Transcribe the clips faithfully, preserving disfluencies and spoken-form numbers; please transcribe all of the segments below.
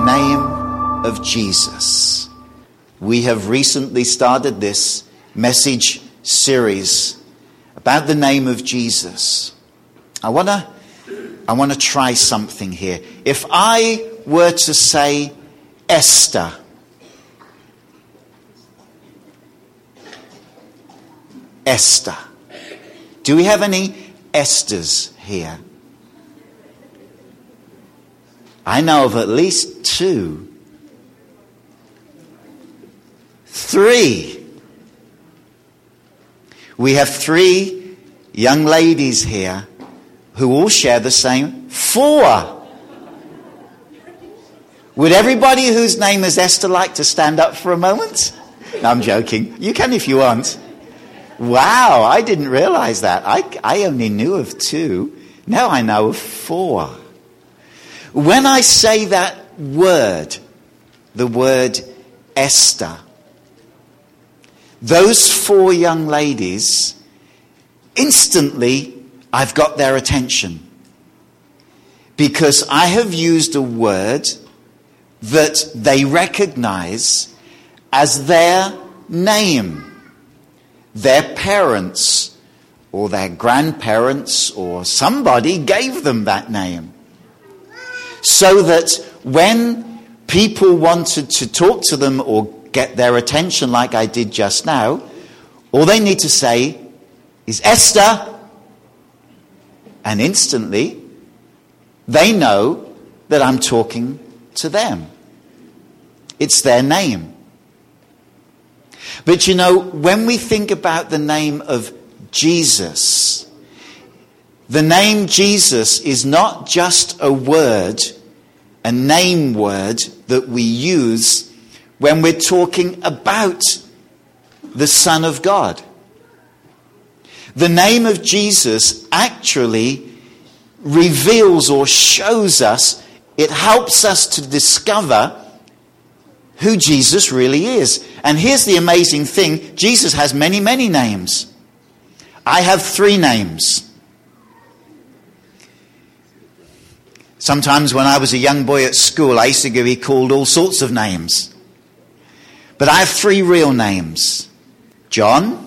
name of Jesus. We have recently started this message series about the name of Jesus. I want to I want to try something here. If I were to say Esther, Esther. Do we have any Esthers here? I know of at least two. Three. We have three young ladies here who all share the same. Four. Would everybody whose name is Esther like to stand up for a moment? No, I'm joking. You can if you want. Wow, I didn't realize that. I, I only knew of two. Now I know of four. When I say that word, the word Esther, those four young ladies, instantly I've got their attention. Because I have used a word that they recognize as their name. Their parents or their grandparents or somebody gave them that name. So that when people wanted to talk to them or get their attention like I did just now, all they need to say is Esther. And instantly they know that I'm talking to them. It's their name. But you know, when we think about the name of Jesus, the name Jesus is not just a word, a name word that we use when we're talking about the Son of God. The name of Jesus actually reveals or shows us, it helps us to discover who Jesus really is. And here's the amazing thing. Jesus has many, many names. I have three names. Sometimes when I was a young boy at school, I used to be called all sorts of names. But I have three real names. John.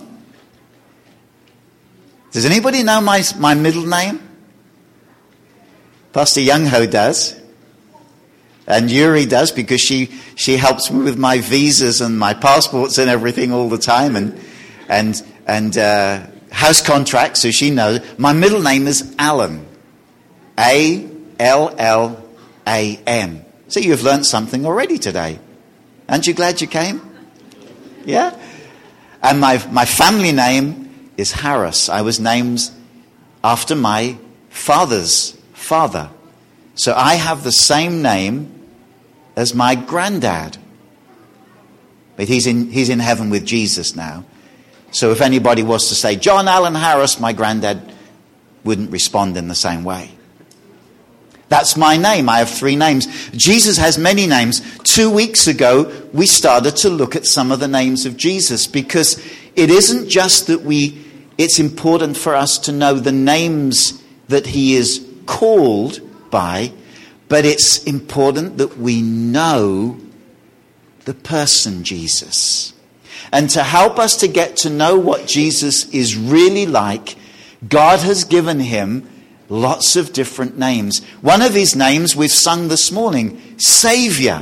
Does anybody know my, my middle name? Pastor Youngho does. And Yuri does, because she, she helps me with my visas and my passports and everything all the time, and and and uh, house contracts, so she knows. My middle name is Allan. A L L A N. So you've learned something already today. Aren't you glad you came? Yeah? And my, my family name is Harris. I was named after my father's father. So I have the same name as my granddad. But he's in he's in heaven with Jesus now. So if anybody was to say, John Allen Harris, my granddad wouldn't respond in the same way. That's my name. I have three names. Jesus has many names. Two weeks ago, we started to look at some of the names of Jesus, because it isn't just that we, it's important for us to know the names that he is called by, but it's important that we know the person Jesus. And to help us to get to know what Jesus is really like, God has given him lots of different names. One of his names we've sung this morning, Savior.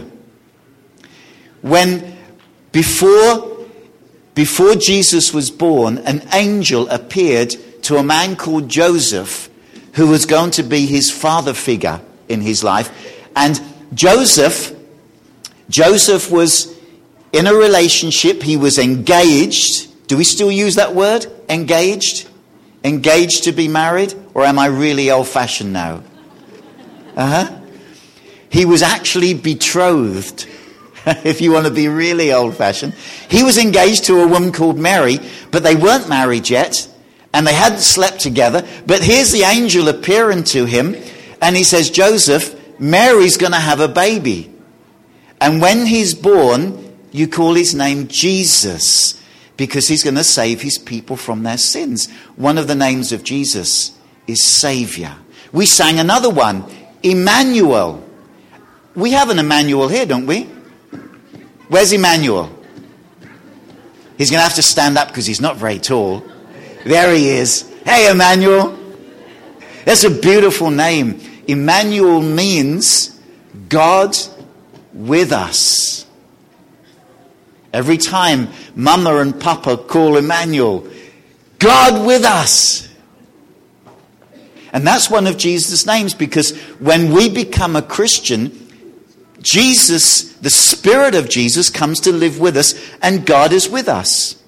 When before, before Jesus was born, an angel appeared to a man called Joseph, who was going to be his father figure in his life. And Joseph, Joseph was in a relationship. He was engaged. Do we still use that word? Engaged? Engaged to be married? Or am I really old-fashioned now? Uh-huh. He was actually betrothed, if you want to be really old-fashioned. He was engaged to a woman called Mary, but they weren't married yet, and they hadn't slept together. But here's the angel appearing to him, and he says, Joseph, Mary's going to have a baby. And when he's born, you call his name Jesus, because he's going to save his people from their sins. One of the names of Jesus is Savior. We sang another one, Emmanuel. We have an Emmanuel here, don't we? Where's Emmanuel? He's going to have to stand up because he's not very tall. There he is. Hey, Emmanuel. That's a beautiful name. Emmanuel means God with us. Every time Mama and Papa call Emmanuel, God with us. And that's one of Jesus' names, because when we become a Christian, Jesus, the Spirit of Jesus, comes to live with us, and God is with us.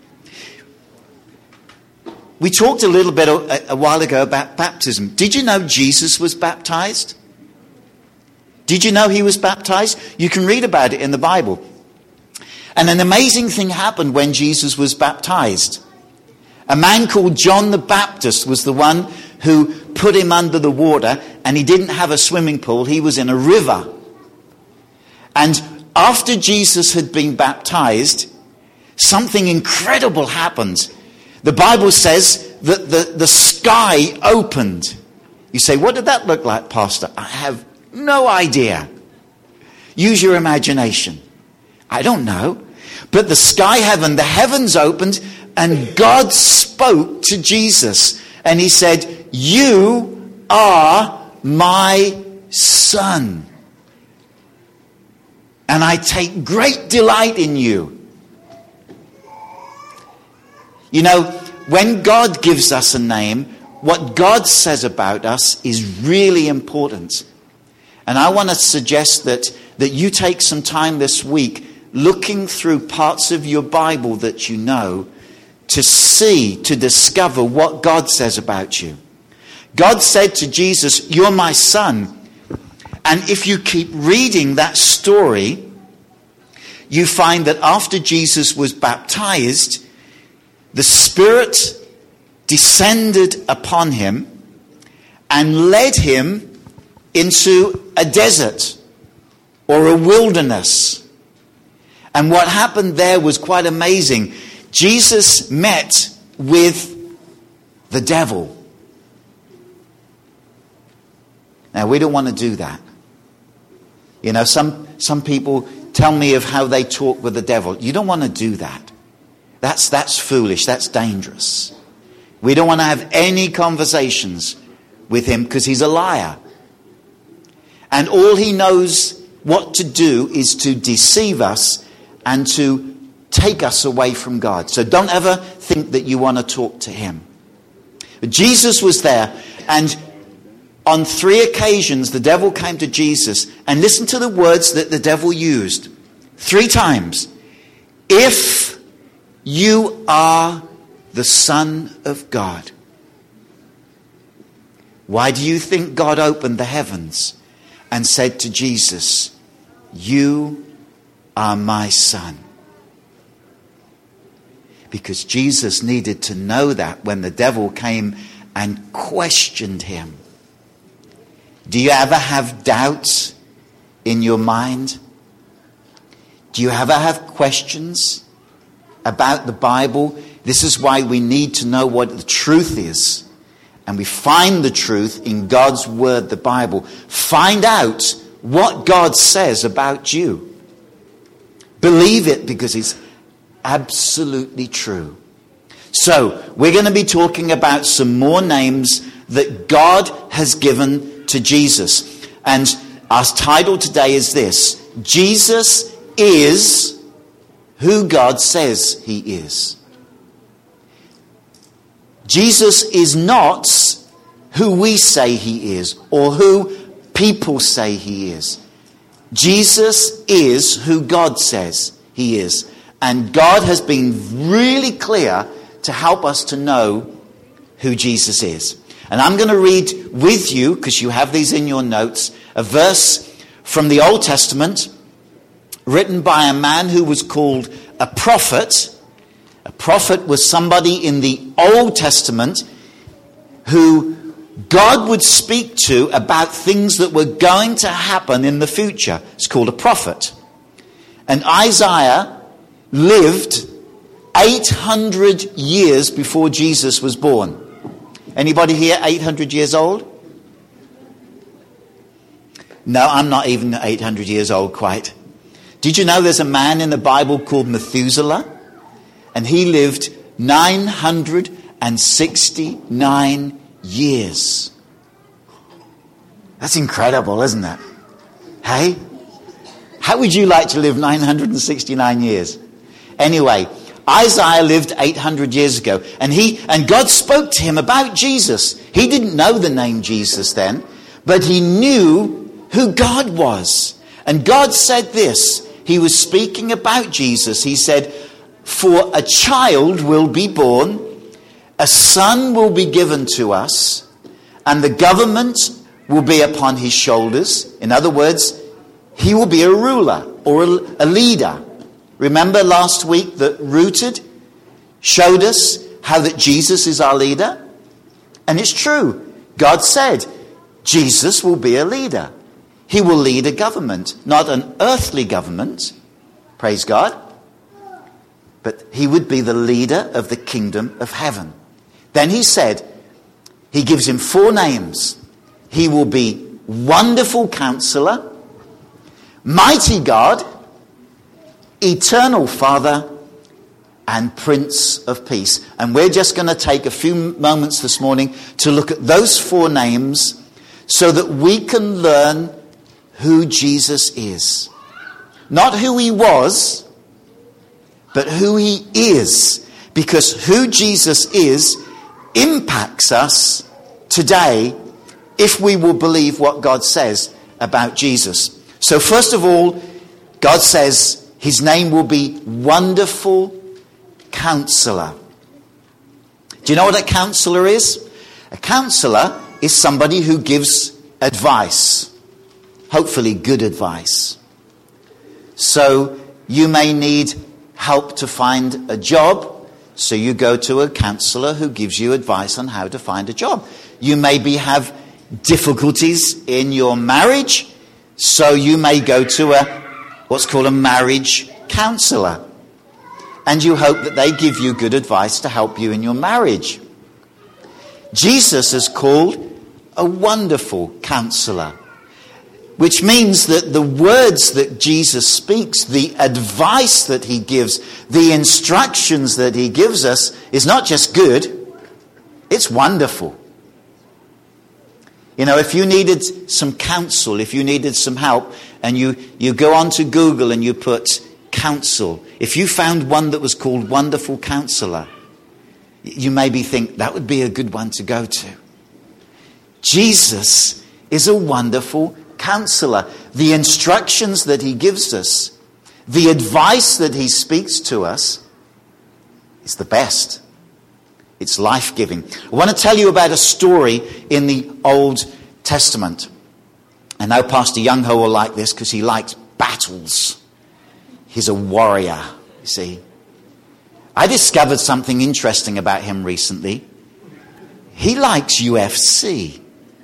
We talked a little bit a, a while ago about baptism. Did you know Jesus was baptized? Did you know he was baptized? You can read about it in the Bible. And an amazing thing happened when Jesus was baptized. A man called John the Baptist was the one who put him under the water, and he didn't have a swimming pool. He was in a river. And after Jesus had been baptized, something incredible happened. The Bible says that the, the sky opened. You say, what did that look like, Pastor? I have no idea. Use your imagination. I don't know. But the sky heaven, the heavens opened, and God spoke to Jesus. And he said, you are my son. And I take great delight in you. You know, when God gives us a name, what God says about us is really important. And I want to suggest that, that you take some time this week looking through parts of your Bible that you know to see, to discover what God says about you. God said to Jesus, you're my son. And if you keep reading that story, you find that after Jesus was baptized, the Spirit descended upon him and led him into a desert or a wilderness. And what happened there was quite amazing. Jesus met with the devil. Now, we don't want to do that. You know, some, some people tell me of how they talk with the devil. You don't want to do that. That's, that's foolish. That's dangerous. We don't want to have any conversations with him because he's a liar. And all he knows what to do is to deceive us and to take us away from God. So don't ever think that you want to talk to him. But Jesus was there, and on three occasions the devil came to Jesus, and listen to the words that the devil used. Three times. If you are the Son of God. Why do you think God opened the heavens and said to Jesus, you are my son? Because Jesus needed to know that when the devil came and questioned him. Do you ever have doubts in your mind? Do you ever have questions about the Bible? This is why we need to know what the truth is. And we find the truth in God's word, the Bible. Find out what God says about you. Believe it, because it's absolutely true. So, we're going to be talking about some more names that God has given to Jesus. And our title today is this: Jesus is who God says he is. Jesus is not who we say he is or who people say he is. Jesus is who God says he is. And God has been really clear to help us to know who Jesus is. And I'm going to read with you, because you have these in your notes, a verse from the Old Testament written by a man who was called a prophet. A prophet was somebody in the Old Testament who God would speak to about things that were going to happen in the future. It's called a prophet. And Isaiah lived eight hundred years before Jesus was born. Anybody here eight hundred years old? No, I'm not even eight hundred years old quite. Did you know there's a man in the Bible called Methuselah? And he lived nine hundred sixty-nine years. That's incredible, isn't it? Hey? How would you like to live nine hundred sixty-nine years? Anyway, Isaiah lived eight hundred years ago, and he and God spoke to him about Jesus. He didn't know the name Jesus then, but he knew who God was. And God said this. He was speaking about Jesus. He said, "For a child will be born, a son will be given to us, and the government will be upon his shoulders." In other words, he will be a ruler or a leader. Remember last week that Rooted showed us how that Jesus is our leader? And it's true. God said Jesus will be a leader. He will lead a government, not an earthly government, praise God, but he would be the leader of the kingdom of heaven. Then he said, he gives him four names. He will be Wonderful Counselor, Mighty God, Eternal Father, and Prince of Peace. And we're just going to take a few moments this morning to look at those four names so that we can learn who Jesus is. Not who he was, but who he is. Because who Jesus is impacts us today if we will believe what God says about Jesus. So first of all, God says his name will be Wonderful Counselor. Do you know what a counselor is? A counselor is somebody who gives advice. Hopefully good advice. So you may need help to find a job. So you go to a counselor who gives you advice on how to find a job. You maybe have difficulties in your marriage. So you may go to a what's called a marriage counselor. And you hope that they give you good advice to help you in your marriage. Jesus is called a Wonderful Counselor, which means that the words that Jesus speaks, the advice that he gives, the instructions that he gives us is not just good, it's wonderful. You know, if you needed some counsel, if you needed some help, and you, you go onto Google and you put counsel, if you found one that was called Wonderful Counselor, you maybe think that would be a good one to go to. Jesus is a wonderful counselor. The instructions that he gives us, the advice that he speaks to us, is the best. It's life-giving. I want to tell you about a story in the Old Testament. I know Pastor Youngho will like this because he likes battles. He's a warrior, you see. I discovered something interesting about him recently. He likes U F C.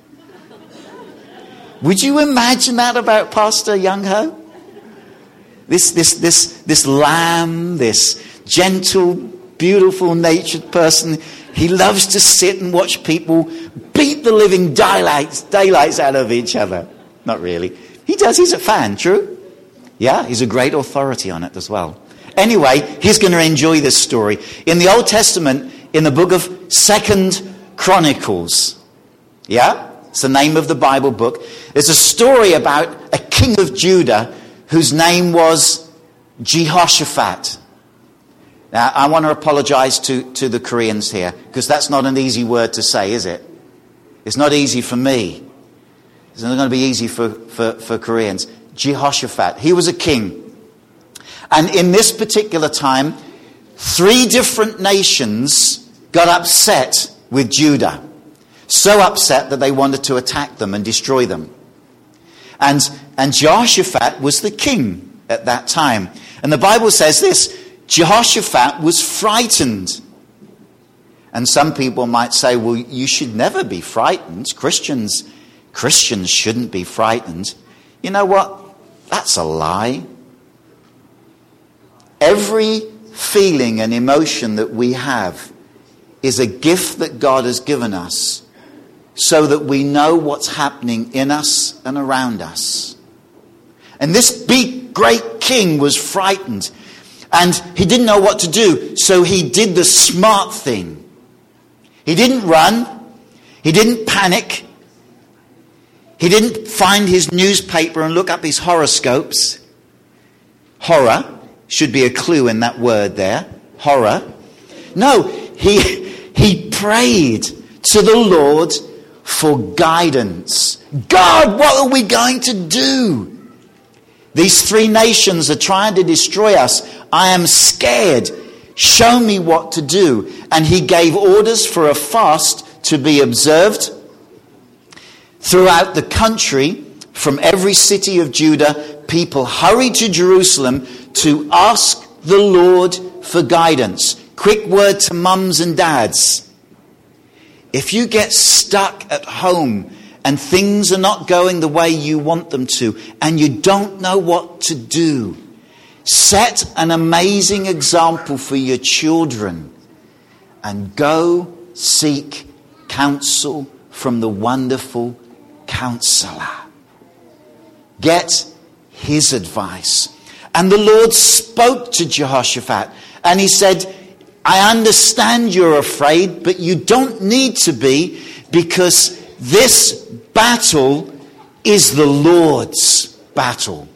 Would you imagine that about Pastor Youngho? This, this, this, this lamb, this gentle, beautiful natured person, he loves to sit and watch people beat the living daylights, daylights out of each other. Not really. He does, he's a fan, true? Yeah, he's a great authority on it as well. Anyway, he's going to enjoy this story. In the Old Testament, in the book of Second Chronicles, yeah, it's the name of the Bible book, there's a story about a king of Judah whose name was Jehoshaphat. Now, I want to apologize to, to the Koreans here, because that's not an easy word to say, is it? It's not easy for me. It's not going to be easy for, for, for Koreans. Jehoshaphat, he was a king. And in this particular time, three different nations got upset with Judah. So upset that they wanted to attack them and destroy them. And, and Jehoshaphat was the king at that time. And the Bible says this, Jehoshaphat was frightened. And some people might say, well, you should never be frightened. Christians, Christians shouldn't be frightened. You know what? That's a lie. Every feeling and emotion that we have is a gift that God has given us so that we know what's happening in us and around us. And this big, great king was frightened. And he didn't know what to do. So he did the smart thing. He didn't run. He didn't panic. He didn't find his newspaper and look up his horoscopes. Horror should be a clue in that word there. Horror. No, he, he prayed to the Lord for guidance. God, what are we going to do? These three nations are trying to destroy us. I am scared. Show me what to do. And he gave orders for a fast to be observed throughout the country. From every city of Judah, people hurried to Jerusalem to ask the Lord for guidance. Quick word to mums and dads. If you get stuck at home and things are not going the way you want them to, and you don't know what to do, set an amazing example for your children and go seek counsel from the wonderful Counselor. Get his advice. And the Lord spoke to Jehoshaphat and he said, I understand you're afraid, but you don't need to be, because this battle is the Lord's battle.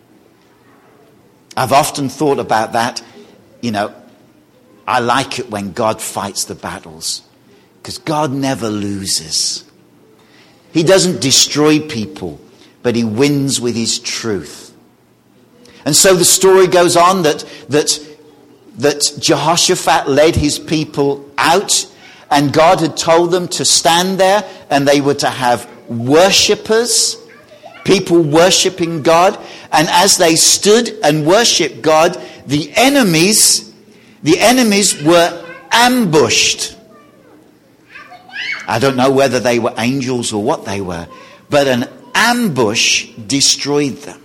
I've often thought about that. You know, I like it when God fights the battles, because God never loses. He doesn't destroy people, but he wins with his truth. And so the story goes on that that that Jehoshaphat led his people out, and God had told them to stand there, and they were to have worshippers, people worshipping God. And as they stood and worshipped God, the enemies, the enemies were ambushed. I don't know whether they were angels or what they were, but an ambush destroyed them.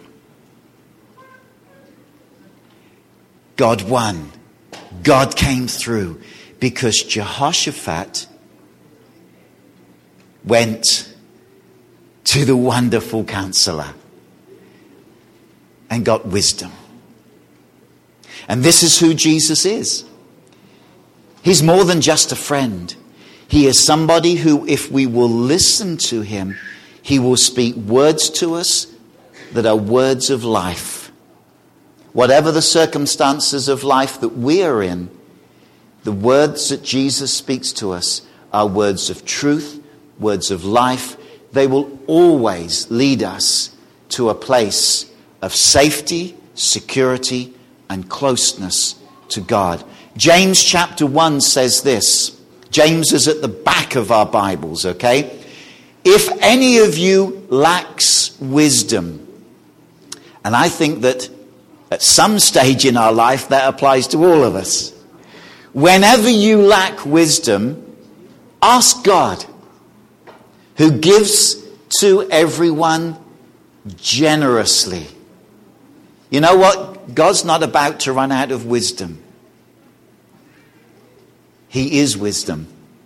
God won. God came through because Jehoshaphat went to the wonderful Counselor and got wisdom. And this is who Jesus is. He's more than just a friend. He is somebody who, if we will listen to him, he will speak words to us that are words of life. Whatever the circumstances of life that we are in, the words that Jesus speaks to us are words of truth, words of life. They will always lead us to a place of safety, security, and closeness to God. James chapter one says this. James is at the back of our Bibles, okay? If any of you lacks wisdom, and I think that at some stage in our life that applies to all of us. Whenever you lack wisdom, ask God, who gives to everyone generously. You know what? God's not about to run out of wisdom. He is wisdom.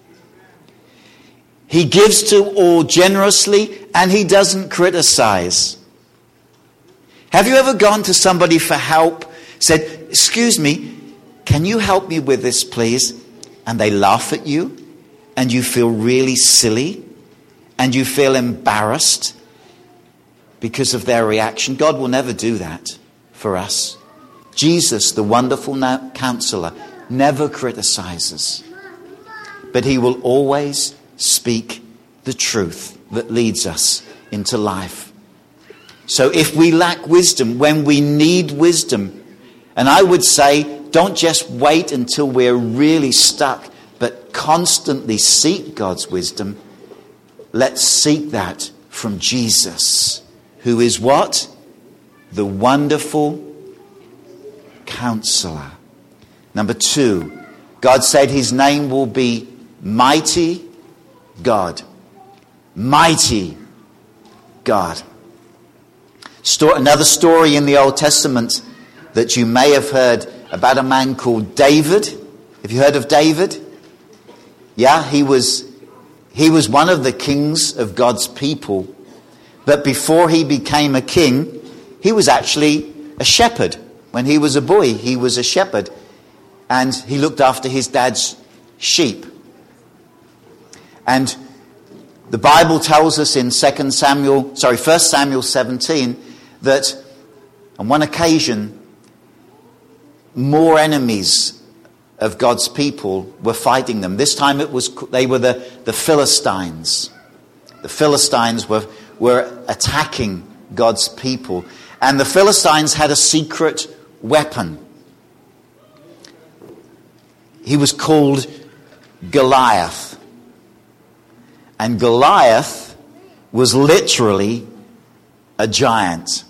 He gives to all generously, and he doesn't criticize. Have you ever gone to somebody for help, said, excuse me, can you help me with this, please? And they laugh at you, and you feel really silly, and you feel embarrassed because of their reaction? God will never do that for us. Jesus, the wonderful Counselor, never criticizes, but he will always speak the truth that leads us into life. So if we lack wisdom, when we need wisdom, and I would say, don't just wait until we're really stuck, but constantly seek God's wisdom. Let's seek that from Jesus, who is what? The wonderful Counselor. Number two, God said his name will be Mighty God. Mighty God. Story, another story in the Old Testament that you may have heard about a man called David. Have you heard of David? Yeah, he was He was one of the kings of God's people. But before he became a king, he was actually a shepherd. When he was a boy, he was a shepherd. And he looked after his dad's sheep. And the Bible tells us in Second Samuel, sorry, First Samuel seventeen, that on one occasion, more enemies of God's people were fighting them. This time it was they were the, the Philistines. The Philistines were, were attacking God's people. And the Philistines had a secret weapon. He was called Goliath. And Goliath was literally a giant.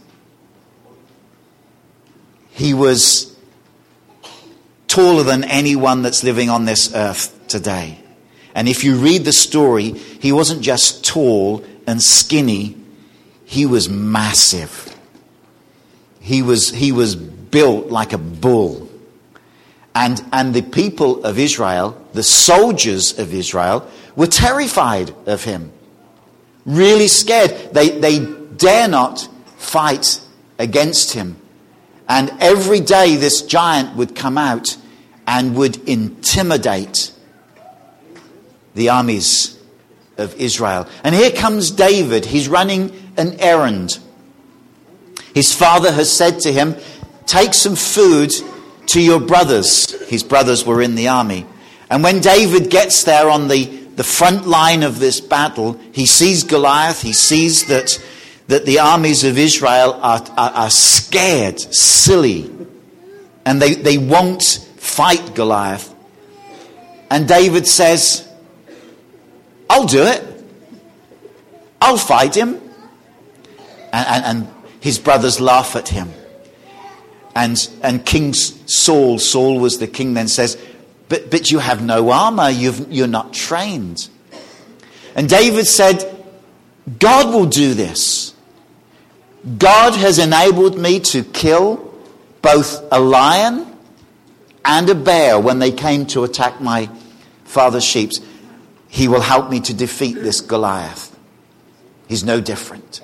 He was taller than anyone that's living on this earth today. And if you read the story, he wasn't just tall and skinny, he was massive. He was he was built like a bull. And and the people of Israel, the soldiers of Israel, were terrified of him. Really scared. They they dare not fight against him. And every day this giant would come out and would intimidate the armies of Israel. And here comes David. He's running an errand. His father has said to him, take some food to your brothers. His brothers were in the army. And when David gets there on the, the front line of this battle, he sees Goliath. He sees that, that the armies of Israel are, are, are scared, silly. And they, they won't fight Goliath. And David says, I'll do it. I'll fight him. And, and, and his brothers laugh at him. And and King Saul, Saul was the king, then says, but, but you have no armor. You've, you're not trained. And David said, God will do this. God has enabled me to kill both a lion and a bear when they came to attack my father's sheep. He will help me to defeat this Goliath. He's no different.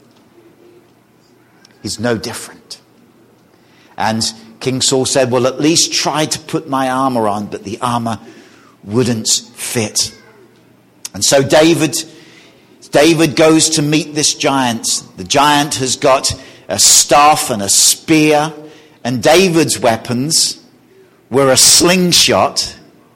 He's no different. And King Saul said, well, at least try to put my armor on, but the armor wouldn't fit. And so David, David goes to meet this giant. The giant has got a staff and a spear, and David's weapons were a slingshot,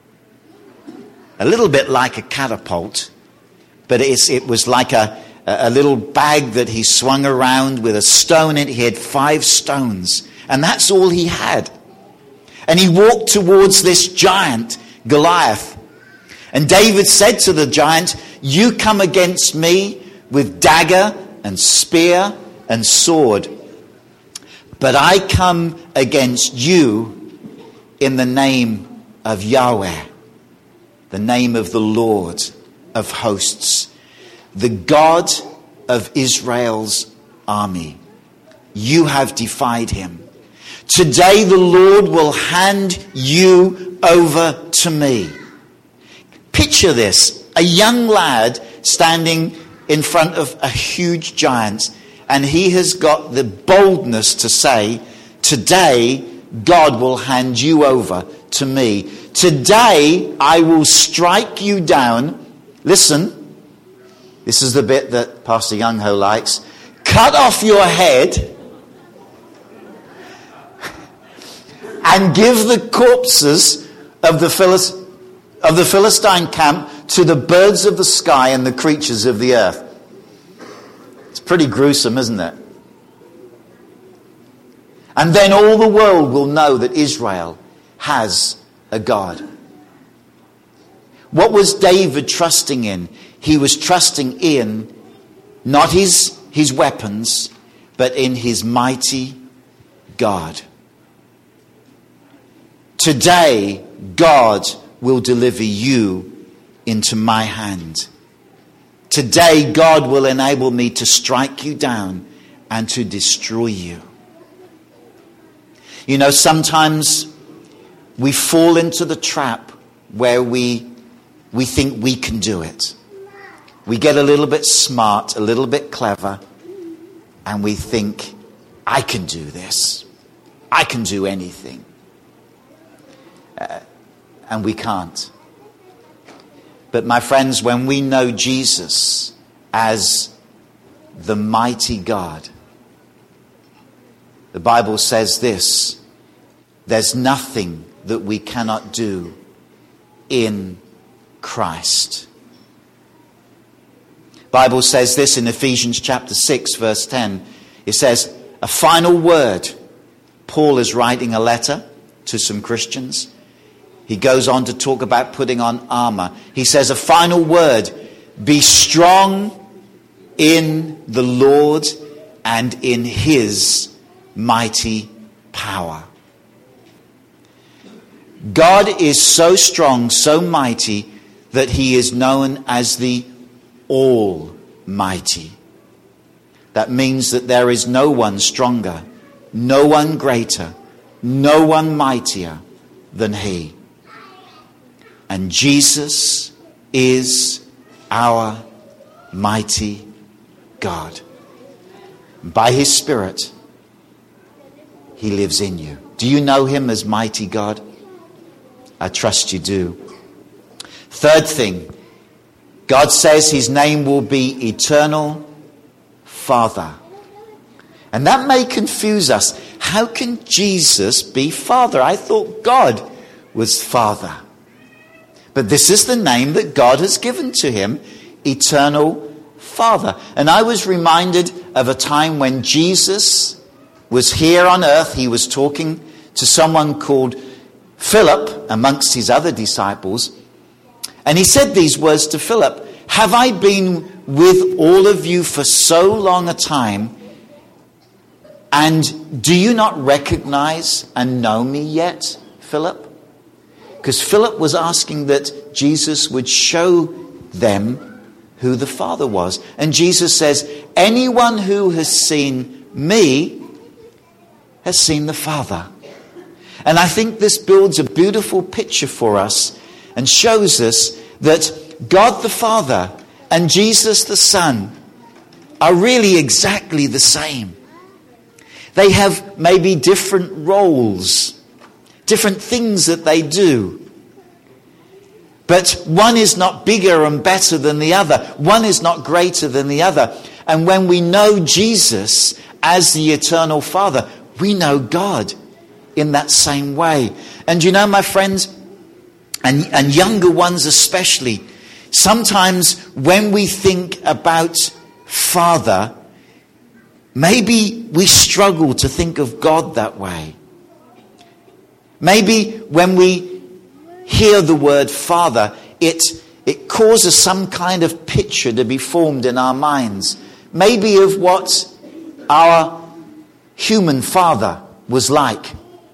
a little bit like a catapult, but it's, it was like a, a little bag that he swung around with a stone in it. He had five stones, and that's all he had. And he walked towards this giant, Goliath. And David said to the giant, you come against me with dagger and spear and sword, but I come against you in the name of Yahweh, the name of the Lord of hosts, the God of Israel's army. You have defied him. Today the Lord will hand you over to me. Picture this, a young lad standing in front of a huge giant, and he has got the boldness to say, today God will hand you over to me. Today I will strike you down. Listen, this is the bit that Pastor Youngho likes. Cut off your head and give the corpses of the Philist- of the Philistine camp to the birds of the sky and the creatures of the earth. It's pretty gruesome, isn't it? And then all the world will know that Israel has a God. What was David trusting in? He was trusting in not his, his weapons, but in his mighty God. Today, God will deliver you into my hand. Today, God will enable me to strike you down and to destroy you. You know, sometimes we fall into the trap where we we think we can do it. we get a little bit smart, a little bit clever, and we think, I can do this. I can do anything. Uh, and we can't. But my friends, when we know Jesus as the mighty God, the Bible says this: there's nothing that we cannot do in Christ. The Bible says this in Ephesians chapter six, verse ten. It says, a final word. Paul is writing a letter to some Christians. He goes on to talk about putting on armor. He says, a final word: be strong in the Lord and in his mighty power. God is so strong, so mighty, that he is known as the Almighty. That means that there is no one stronger, no one greater, no one mightier than he. And Jesus is our mighty God. By his Spirit, he lives in you. Do you know him as mighty God? I trust you do. Third thing, God says his name will be Eternal Father. And that may confuse us. How can Jesus be Father? I thought God was Father. But this is the name that God has given to him, Eternal Father. And I was reminded of a time when Jesus was here on earth. He was talking to someone called Philip, amongst his other disciples. And he said these words to Philip: have I been with all of you for so long a time, and do you not recognize and know me yet, Philip? Because Philip was asking that Jesus would show them who the Father was. And Jesus says, anyone who has seen me has seen the Father. And I think this builds a beautiful picture for us and shows us that God the Father and Jesus the Son are really exactly the same. They have maybe different roles, different things that they do. But one is not bigger and better than the other. One is not greater than the other. And when we know Jesus as the Eternal Father, we know God in that same way. And you know, my friends, and, and younger ones especially, sometimes when we think about Father, maybe we struggle to think of God that way. Maybe when we hear the word Father, it, it causes some kind of picture to be formed in our minds. Maybe of what our human father was like.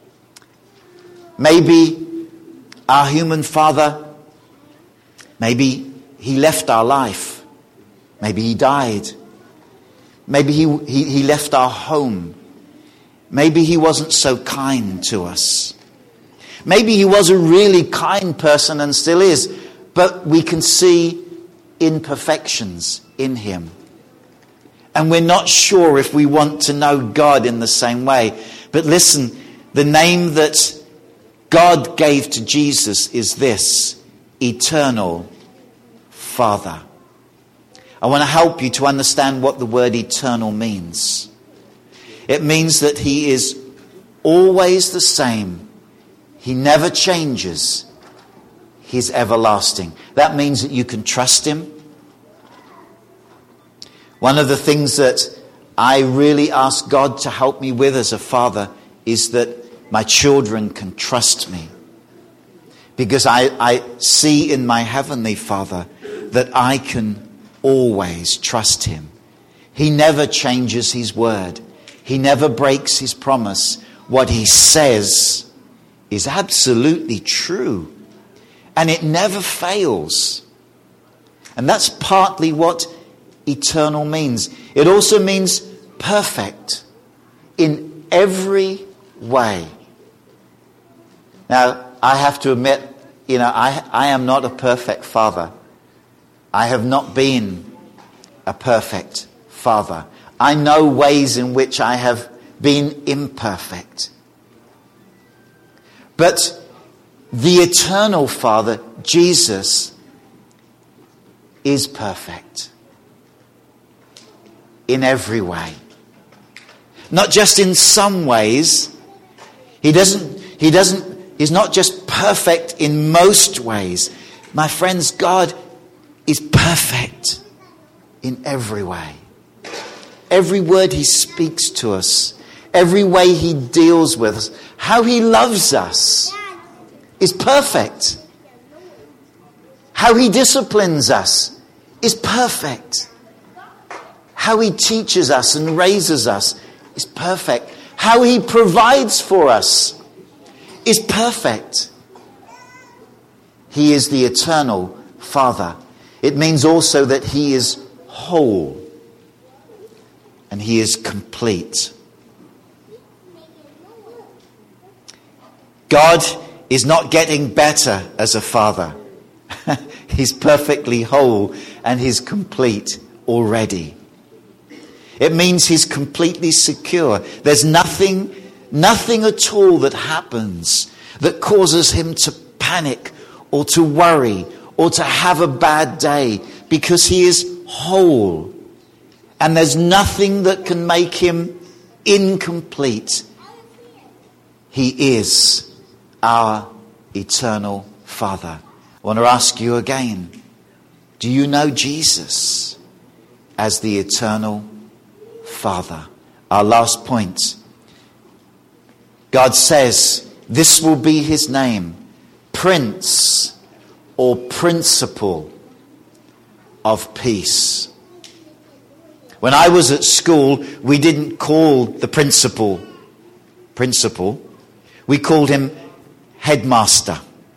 Maybe our human father, maybe he left our life. Maybe he died. Maybe he, he, he left our home. Maybe he wasn't so kind to us. Maybe he was a really kind person and still is, but we can see imperfections in him. And we're not sure if we want to know God in the same way. But listen, the name that God gave to Jesus is this: Eternal Father. I want to help you to understand what the word eternal means. It means that he is always the same. He never changes. He's everlasting. That means that you can trust him. One of the things that I really ask God to help me with as a father is that my children can trust me. Because I, I see in my Heavenly Father that I can always trust him. He never changes his word. He never breaks his promise. What he says is absolutely true. And it never fails. And that's partly what eternal means. It also means perfect in every way. Now, I have to admit, you know, I, I am not a perfect father. I have not been a perfect father. I know ways in which I have been imperfect. But the eternal Father, Jesus, is perfect in every way. Not just in some ways. He doesn't, he doesn't, he's not just perfect in most ways. My friends, God is perfect in every way. Every word he speaks to us, every way he deals with us, how he loves us is perfect. How he disciplines us is perfect. How he teaches us and raises us is perfect. How he provides for us is perfect. He is the eternal Father. It means also that he is whole and he is complete. God is not getting better as a father. He's perfectly whole and he's complete already. It means he's completely secure. There's nothing, nothing at all that happens that causes him to panic or to worry or to have a bad day, because he is whole. And there's nothing that can make him incomplete. He is our eternal Father. I want to ask you again, do you know Jesus as the eternal Father? Our last point. God says this will be his name, Prince or Principal of Peace. When I was at school, we didn't call the principal principal. We called him headmaster.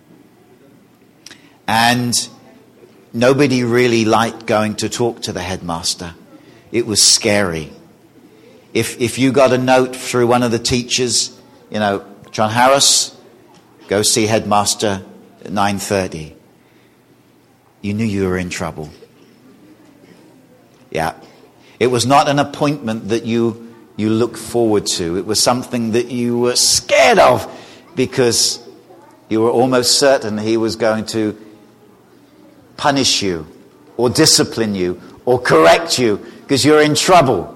And nobody really liked going to talk to the headmaster. It was scary. If if you got a note through one of the teachers, you know, John Harris, go see headmaster at nine thirty. You knew you were in trouble. Yeah. It was not an appointment that you you looked forward to. It was something that you were scared of, because you were almost certain he was going to punish you or discipline you or correct you because you're in trouble.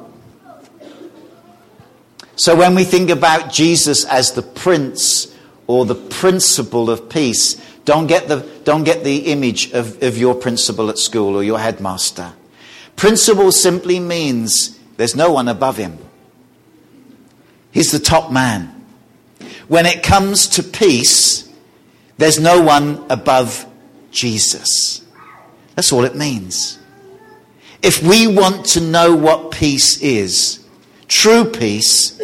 So when we think about Jesus as the Prince or the Principal of Peace, don't get the don't get the image of, of your principal at school or your headmaster. Principal simply means there's no one above him. He's the top man. When it comes to peace, there's no one above Jesus. That's all it means. If we want to know what peace is, true peace,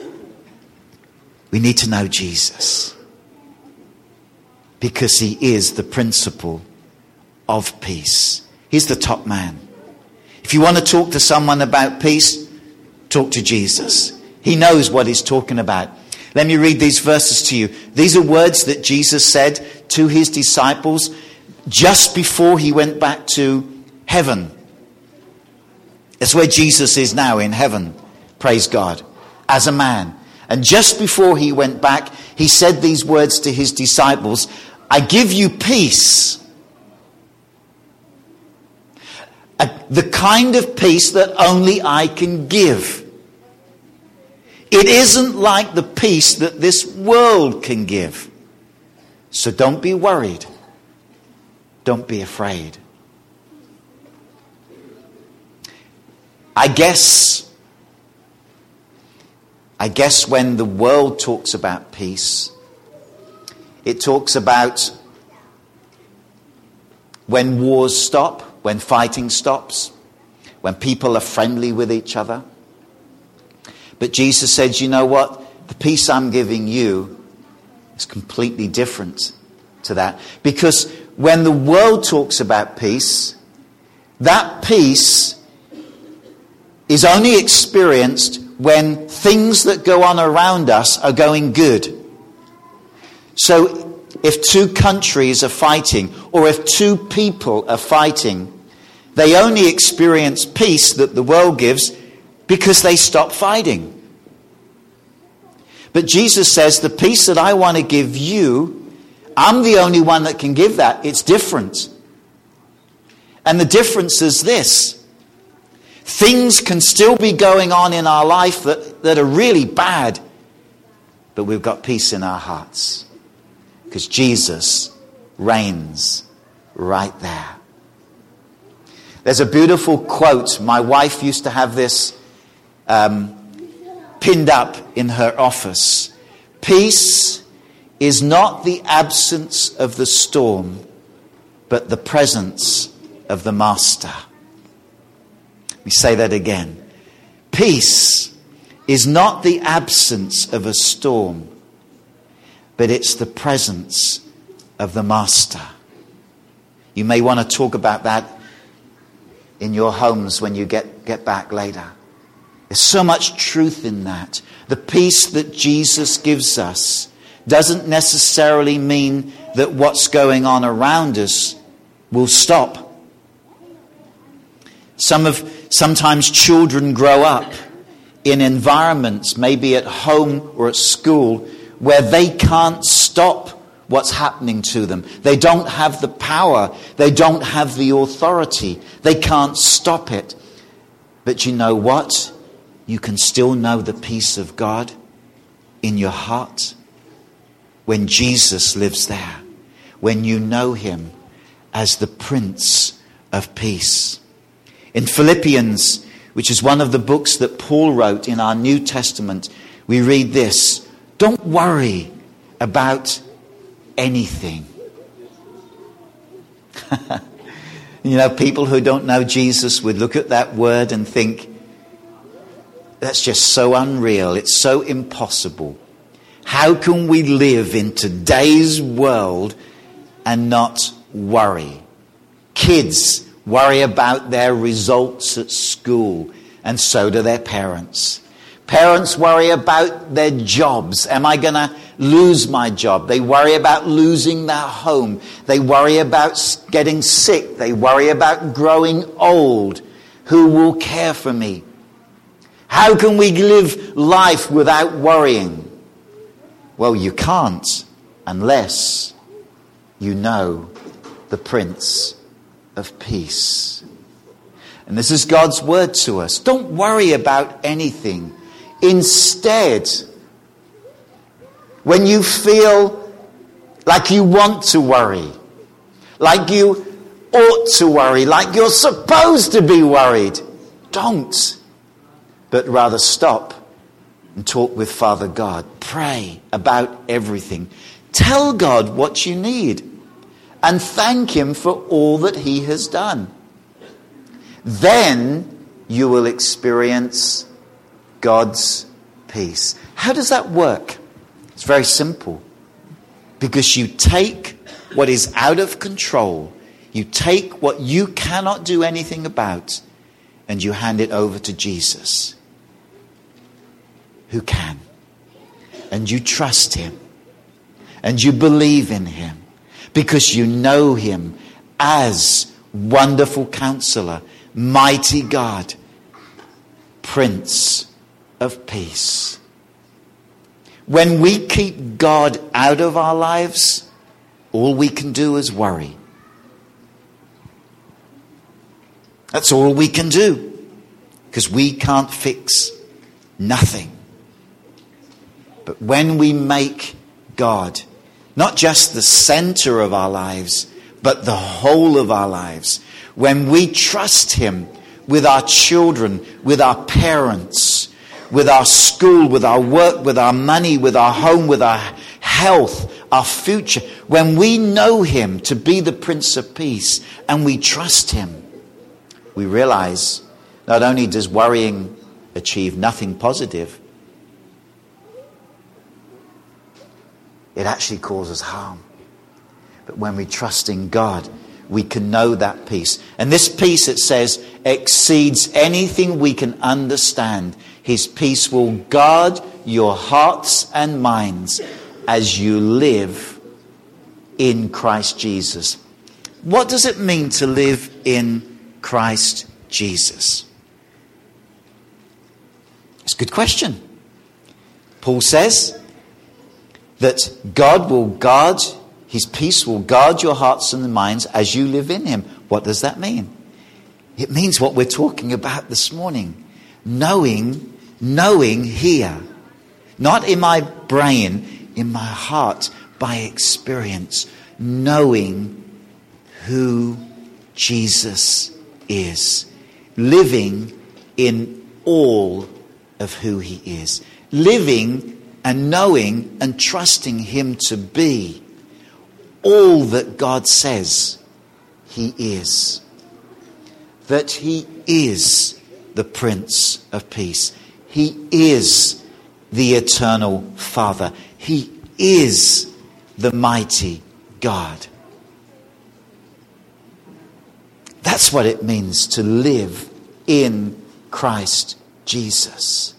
we need to know Jesus. Because he is the principle of peace. He's the top man. If you want to talk to someone about peace, talk to Jesus. He knows what he's talking about. Let me read these verses to you. These are words that Jesus said to his disciples just before he went back to heaven. That's where Jesus is now, in heaven. Praise God. As a man. And just before he went back, he said these words to his disciples. I give you peace. The kind of peace that only I can give. It isn't like the peace that this world can give. So don't be worried. Don't be afraid. I guess, I guess when the world talks about peace, it talks about when wars stop, when fighting stops, when people are friendly with each other. But Jesus said, you know what? The peace I'm giving you is completely different to that. Because when the world talks about peace, that peace is only experienced when things that go on around us are going good. So if two countries are fighting, or if two people are fighting, They only experience peace that the world gives because they stop fighting. But Jesus says, the peace that I want to give you, I'm the only one that can give that. It's different. And the difference is this. Things can still be going on in our life that, that are really bad, but we've got peace in our hearts because Jesus reigns right there. There's a beautiful quote. My wife used to have this um, pinned up in her office. Peace is not the absence of the storm, but the presence of the master. Let me say that again. Peace is not the absence of a storm, but it's the presence of the master. You may want to talk about that in your homes when you get, get back later. There's so much truth in that. The peace that Jesus gives us doesn't necessarily mean that what's going on around us will stop. Some of, sometimes children grow up in environments, maybe at home or at school, where they can't stop what's happening to them. They don't have the power. They don't have the authority. They can't stop it. But you know what? You can still know the peace of God in your heart when Jesus lives there, when you know him as the Prince of Peace. In Philippians, which is one of the books that Paul wrote in our New Testament, we read this: don't worry about anything. You know, people who don't know Jesus would look at that word and think, that's just so unreal. It's so impossible. How can we live in today's world and not worry? Kids worry about their results at school, and so do their parents. Parents worry about their jobs. Am I going to lose my job? They worry about losing their home. They worry about getting sick. They worry about growing old. Who will care for me? How can we live life without worrying? Well, you can't unless you know the Prince of Peace. And this is God's word to us. Don't worry about anything. Instead, when you feel like you want to worry, like you ought to worry, like you're supposed to be worried, don't. But rather stop and talk with Father God. Pray about everything. Tell God what you need and thank him for all that he has done. Then you will experience God's peace. How does that work? It's very simple. Because you take what is out of control, you take what you cannot do anything about, and you hand it over to Jesus, who can. And you trust him. And you believe in him. Because you know him as Wonderful Counselor, Mighty God, Prince of Peace. When we keep God out of our lives, all we can do is worry. That's all we can do. Because we can't fix nothing. But when we make God not just the center of our lives, but the whole of our lives, when we trust him with our children, with our parents, with our school, with our work, with our money, with our home, with our health, our future, when we know him to be the Prince of Peace and we trust him, we realize not only does worrying achieve nothing positive, it actually causes harm. But when we trust in God, we can know that peace. And this peace, it says, exceeds anything we can understand. His peace will guard your hearts and minds as you live in Christ Jesus. What does it mean to live in Christ Jesus? It's a good question. Paul says that God will guard, his peace will guard your hearts and minds as you live in him. What does that mean? It means what we're talking about this morning. Knowing, knowing here. Not in my brain, in my heart, by experience. Knowing who Jesus is. Living in all of who he is. Living and knowing and trusting him to be all that God says he is. That he is the Prince of Peace. He is the eternal Father. He is the mighty God. That's what it means to live in Christ Jesus.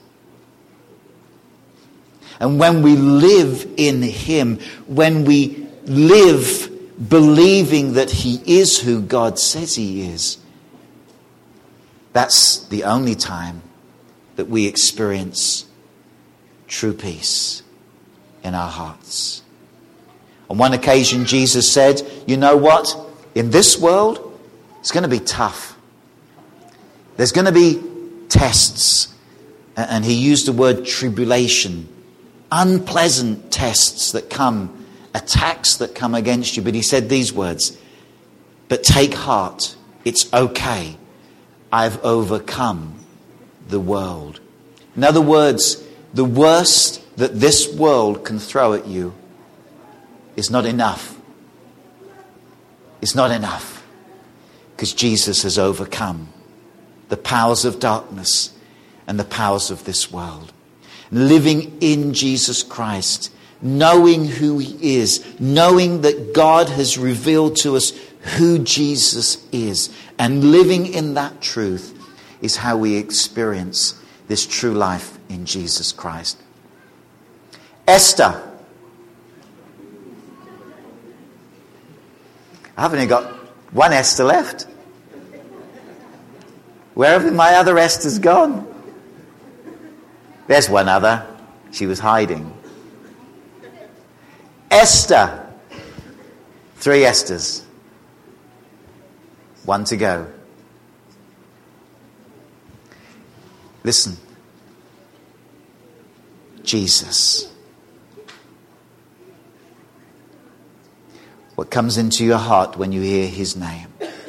And when we live in him, when we live believing that he is who God says he is, that's the only time that we experience true peace in our hearts. On one occasion, Jesus said, you know what? In this world, it's going to be tough. There's going to be tests. And he used the word tribulation. Unpleasant tests that come, attacks that come against you. But he said these words, but take heart, it's okay. I've overcome the world. In other words, the worst that this world can throw at you is not enough. It's not enough. Because Jesus has overcome the powers of darkness and the powers of this world. Living in Jesus Christ, knowing who he is, knowing that God has revealed to us who Jesus is, and living in that truth is how we experience this true life in Jesus Christ. Esther. I've only got one Esther left. Where have my other Esther's gone? There's one other. She was hiding. Esther. Three Esthers. One to go. Listen. Jesus. What comes into your heart when you hear his name?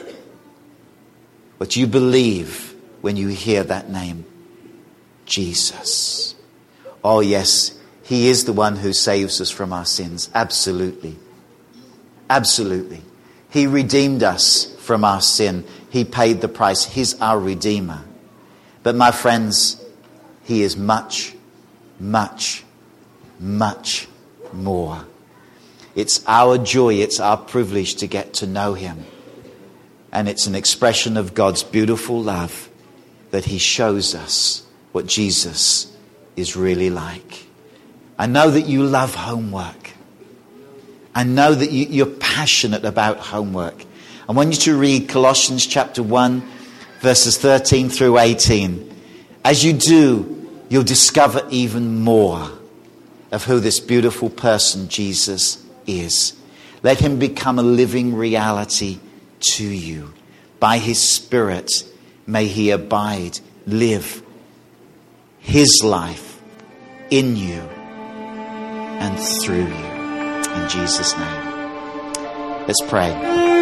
What you believe when you hear that name? Jesus. Oh yes, he is the one who saves us from our sins. Absolutely. Absolutely. He redeemed us from our sin. He paid the price. He's our Redeemer. But my friends, he is much, much, much more. It's our joy, it's our privilege to get to know him. And it's an expression of God's beautiful love that he shows us what Jesus is really like. I know that you love homework. I know that you, you're passionate about homework. I want you to read Colossians chapter one, verses thirteen through eighteen. As you do, you'll discover even more of who this beautiful person Jesus is. Let him become a living reality to you. By his Spirit, may he abide, live his life in you and through you. In Jesus' name. Let's pray.